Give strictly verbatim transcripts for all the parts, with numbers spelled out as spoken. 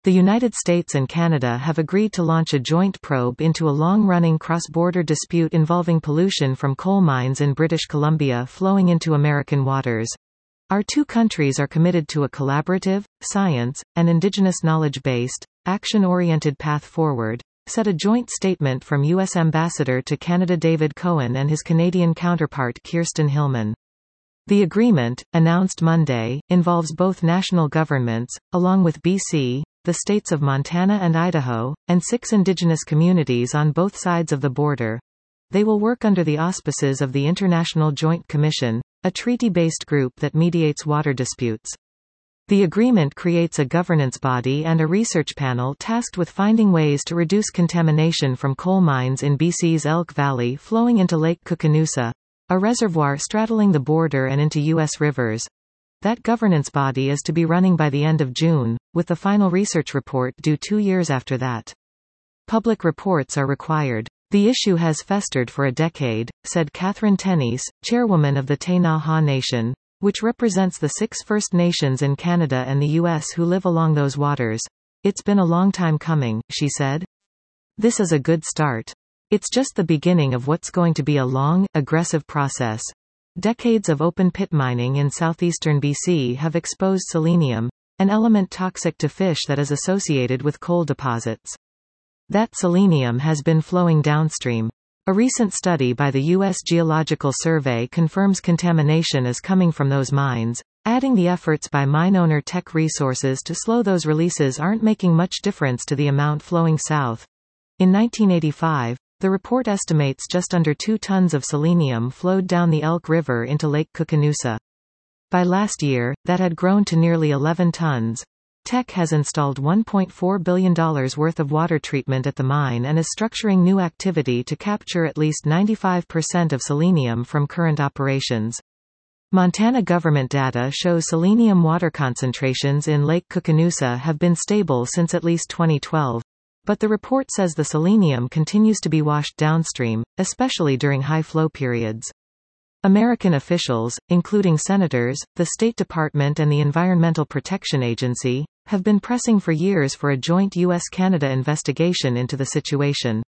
The United States and Canada have agreed to launch a joint probe into a long-running cross-border dispute involving pollution from coal mines in British Columbia flowing into American waters. Our two countries are committed to a collaborative, science, and indigenous knowledge-based, action-oriented path forward, said a joint statement from U S Ambassador to Canada David Cohen and his Canadian counterpart Kirsten Hillman. The agreement, announced Monday, involves both national governments, along with B C, the states of Montana and Idaho, and six indigenous communities on both sides of the border. They will work under the auspices of the International Joint Commission, a treaty-based group that mediates water disputes. The agreement creates a governance body and a research panel tasked with finding ways to reduce contamination from coal mines in B C's Elk Valley flowing into Lake Koocanusa, a reservoir straddling the border and into U S rivers. That governance body is to be running by the end of June, with the final research report due two years after that. Public reports are required. The issue has festered for a decade, said Catherine Tennies, chairwoman of the Ktunaxa Nation, which represents the six First Nations in Canada and the U S who live along those waters. It's been a long time coming, she said. This is a good start. It's just the beginning of what's going to be a long, aggressive process. Decades of open-pit mining in southeastern B C have exposed selenium, an element toxic to fish that is associated with coal deposits. That selenium has been flowing downstream. A recent study by the U S Geological Survey confirms contamination is coming from those mines, adding the efforts by mine owner Teck Resources to slow those releases aren't making much difference to the amount flowing south. In nineteen eighty-five, the report estimates just under two tons of selenium flowed down the Elk River into Lake Koocanusa. By last year, that had grown to nearly eleven tons. Teck has installed one point four billion dollars worth of water treatment at the mine and is structuring new activity to capture at least ninety-five percent of selenium from current operations. Montana government data shows selenium water concentrations in Lake Koocanusa have been stable since at least twenty twelve. But the report says the selenium continues to be washed downstream, especially during high flow periods. American officials, including senators, the State Department and the Environmental Protection Agency, have been pressing for years for a joint U S Canada investigation into the situation.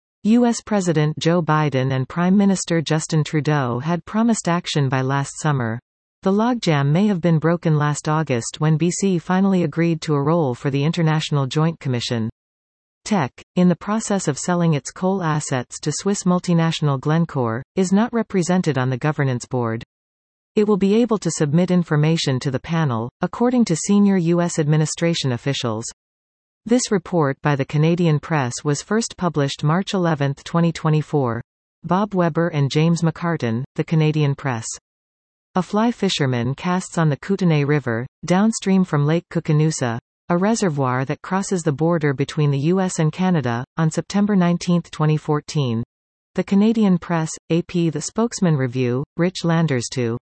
U S President Joe Biden and Prime Minister Justin Trudeau had promised action by last summer. The logjam may have been broken last August when B C finally agreed to a role for the International Joint Commission. Teck, in the process of selling its coal assets to Swiss multinational Glencore, is not represented on the governance board. It will be able to submit information to the panel, according to senior U S administration officials. This report by the Canadian Press was first published March eleventh twenty twenty-four. Bob Weber and James McCartan, The Canadian Press. A fly fisherman casts on the Kootenay River, downstream from Lake Koocanusa, a reservoir that crosses the border between the U S and Canada, on September nineteenth twenty fourteen. The Canadian Press, A P. The Spokesman Review, Rich Landers two.